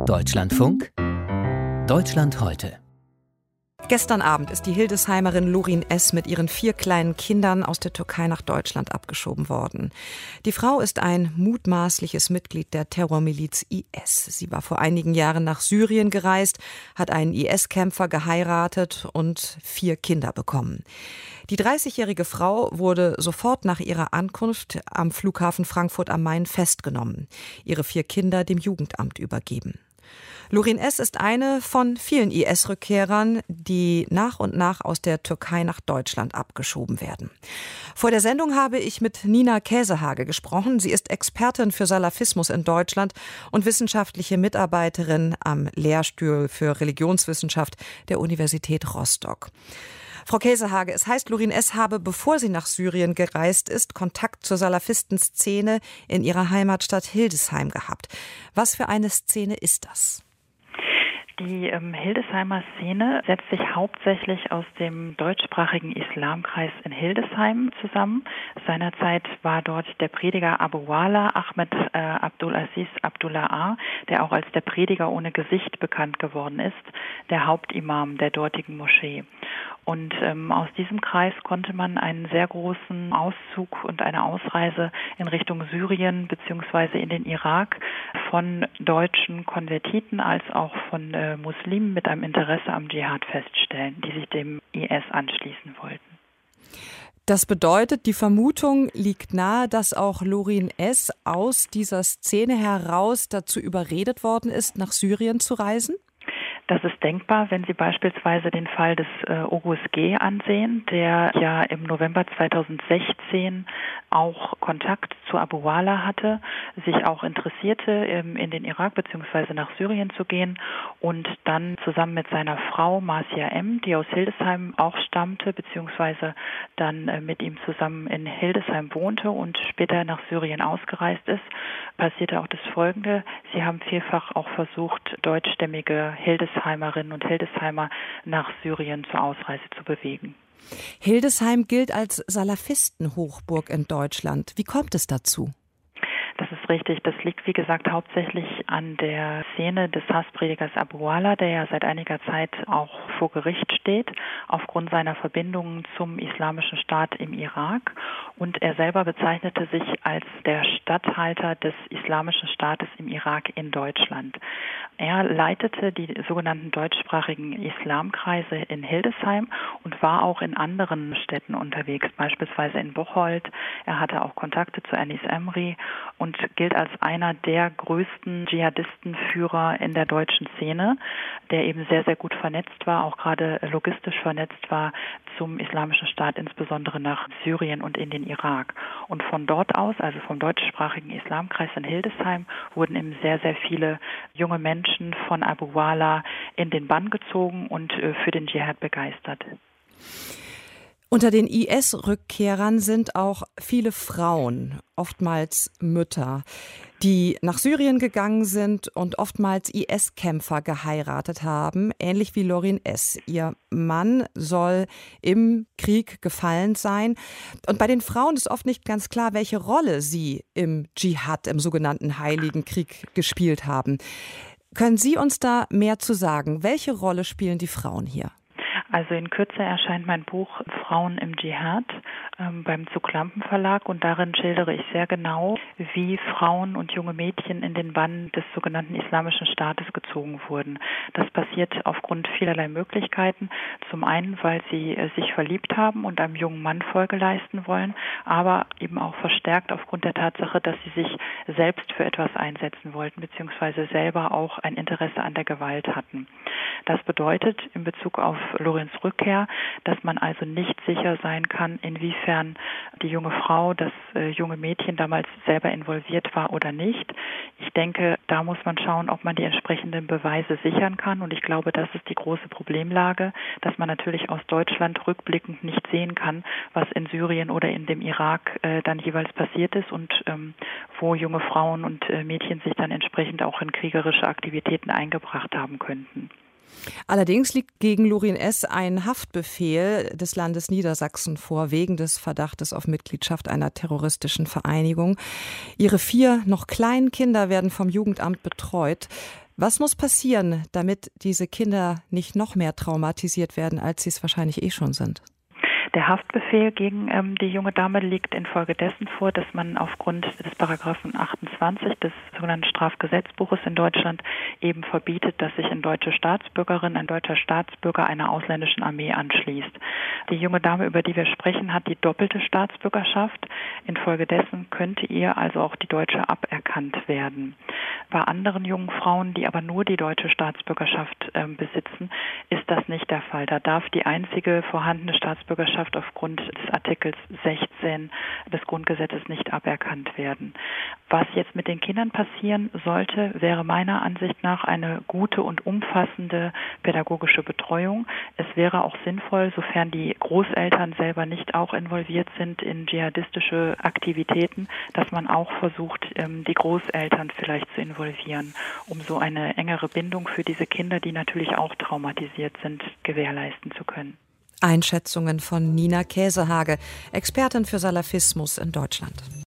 Deutschlandfunk Deutschland heute. Gestern Abend ist die Hildesheimerin Lorin S. mit ihren 4 kleinen Kindern aus der Türkei nach Deutschland abgeschoben worden. Die Frau ist ein mutmaßliches Mitglied der Terrormiliz IS. Sie war vor einigen Jahren nach Syrien gereist, hat einen IS-Kämpfer geheiratet und 4 Kinder bekommen. Die 30-jährige Frau wurde sofort nach ihrer Ankunft am Flughafen Frankfurt am Main festgenommen, ihre 4 Kinder dem Jugendamt übergeben. Lorin S. ist eine von vielen IS-Rückkehrern, die nach und nach aus der Türkei nach Deutschland abgeschoben werden. Vor der Sendung habe ich mit Nina Käsehage gesprochen. Sie ist Expertin für Salafismus in Deutschland und wissenschaftliche Mitarbeiterin am Lehrstuhl für Religionswissenschaft der Universität Rostock. Frau Käsehage, es heißt, Lorin S. habe, bevor sie nach Syrien gereist ist, Kontakt zur Salafistenszene in ihrer Heimatstadt Hildesheim gehabt. Was für eine Szene ist das? Die Hildesheimer Szene setzt sich hauptsächlich aus dem deutschsprachigen Islamkreis in Hildesheim zusammen. Seinerzeit war dort der Prediger Abu Wala Ahmed Abdulaziz Abdullah, der auch als der Prediger ohne Gesicht bekannt geworden ist, der Hauptimam der dortigen Moschee. Und aus diesem Kreis konnte man einen sehr großen Auszug und eine Ausreise in Richtung Syrien bzw. in den Irak von deutschen Konvertiten als auch von Muslimen mit einem Interesse am Dschihad feststellen, die sich dem IS anschließen wollten. Das bedeutet, die Vermutung liegt nahe, dass auch Lorin S. aus dieser Szene heraus dazu überredet worden ist, nach Syrien zu reisen? Das ist denkbar, wenn Sie beispielsweise den Fall des Oguz G. ansehen, der ja im November 2016 auch Kontakt zu Abu Wala hatte, sich auch interessierte, in den Irak bzw. nach Syrien zu gehen und dann zusammen mit seiner Frau Marcia M., die aus Hildesheim auch stammte, bzw. dann mit ihm zusammen in Hildesheim wohnte und später nach Syrien ausgereist ist, passierte auch das Folgende. Sie haben vielfach auch versucht, deutschstämmige Hildesheimerinnen und Hildesheimer nach Syrien zur Ausreise zu bewegen. Hildesheim gilt als Salafistenhochburg in Deutschland. Wie kommt es dazu? Das ist richtig. Das liegt, wie gesagt, hauptsächlich an der Szene des Hasspredigers Abu Wala, der ja seit einiger Zeit auch vor Gericht steht, aufgrund seiner Verbindungen zum Islamischen Staat im Irak. Und er selber bezeichnete sich als der Statthalter des Islamischen Staates im Irak in Deutschland. Er leitete die sogenannten deutschsprachigen Islamkreise in Hildesheim und war auch in anderen Städten unterwegs, beispielsweise in Bocholt. Er hatte auch Kontakte zu Anis Emri und gilt als einer der größten Dschihadistenführer in der deutschen Szene, der eben sehr, sehr gut vernetzt war, auch gerade logistisch vernetzt war zum Islamischen Staat, insbesondere nach Syrien und in den Irak. Und von dort aus, also vom deutschsprachigen Islamkreis in Hildesheim, wurden eben sehr, sehr viele junge Menschen von Abu Wala in den Bann gezogen und für den Dschihad begeistert. Unter den IS-Rückkehrern sind auch viele Frauen, oftmals Mütter, die nach Syrien gegangen sind und oftmals IS-Kämpfer geheiratet haben, ähnlich wie Lorin S. Ihr Mann soll im Krieg gefallen sein. Und bei den Frauen ist oft nicht ganz klar, welche Rolle sie im Dschihad, im sogenannten Heiligen Krieg, gespielt haben. Können Sie uns da mehr zu sagen? Welche Rolle spielen die Frauen hier? Also in Kürze erscheint mein Buch Frauen im Dschihad beim Zug-Lampen Verlag und darin schildere ich sehr genau, wie Frauen und junge Mädchen in den Bann des sogenannten Islamischen Staates gezogen wurden. Das passiert aufgrund vielerlei Möglichkeiten. Zum einen, weil sie sich verliebt haben und einem jungen Mann Folge leisten wollen, aber eben auch verstärkt aufgrund der Tatsache, dass sie sich selbst für etwas einsetzen wollten, beziehungsweise selber auch ein Interesse an der Gewalt hatten. Das bedeutet in Bezug auf Lorins Rückkehr, dass man also nicht sicher sein kann, inwiefern die junge Frau, das junge Mädchen damals selber involviert war oder nicht. Ich denke, da muss man schauen, ob man die entsprechenden Beweise sichern kann. Und ich glaube, das ist die große Problemlage, dass man natürlich aus Deutschland rückblickend nicht sehen kann, was in Syrien oder in dem Irak dann jeweils passiert ist und wo junge Frauen und Mädchen sich dann entsprechend auch in kriegerische Aktivitäten eingebracht haben könnten. Allerdings liegt gegen Lorin S. ein Haftbefehl des Landes Niedersachsen vor, wegen des Verdachtes auf Mitgliedschaft einer terroristischen Vereinigung. Ihre 4 noch kleinen Kinder werden vom Jugendamt betreut. Was muss passieren, damit diese Kinder nicht noch mehr traumatisiert werden, als sie es wahrscheinlich schon sind? Der Haftbefehl gegen die junge Dame liegt infolgedessen vor, dass man aufgrund des Paragraphen 28 des sogenannten Strafgesetzbuches in Deutschland eben verbietet, dass sich eine deutsche Staatsbürgerin, ein deutscher Staatsbürger einer ausländischen Armee anschließt. Die junge Dame, über die wir sprechen, hat die doppelte Staatsbürgerschaft. Infolgedessen könnte ihr also auch die deutsche aberkannt werden. Bei anderen jungen Frauen, die aber nur die deutsche Staatsbürgerschaft besitzen, ist das nicht der Fall. Da darf die einzige vorhandene Staatsbürgerschaft aufgrund des Artikels 16 des Grundgesetzes nicht aberkannt werden. Was jetzt mit den Kindern passieren sollte, wäre meiner Ansicht nach eine gute und umfassende pädagogische Betreuung. Es wäre auch sinnvoll, sofern die Großeltern selber nicht auch involviert sind in dschihadistische Aktivitäten, dass man auch versucht, die Großeltern vielleicht zu involvieren, um so eine engere Bindung für diese Kinder, die natürlich auch traumatisiert sind, gewährleisten zu können. Einschätzungen von Nina Käsehage, Expertin für Salafismus in Deutschland.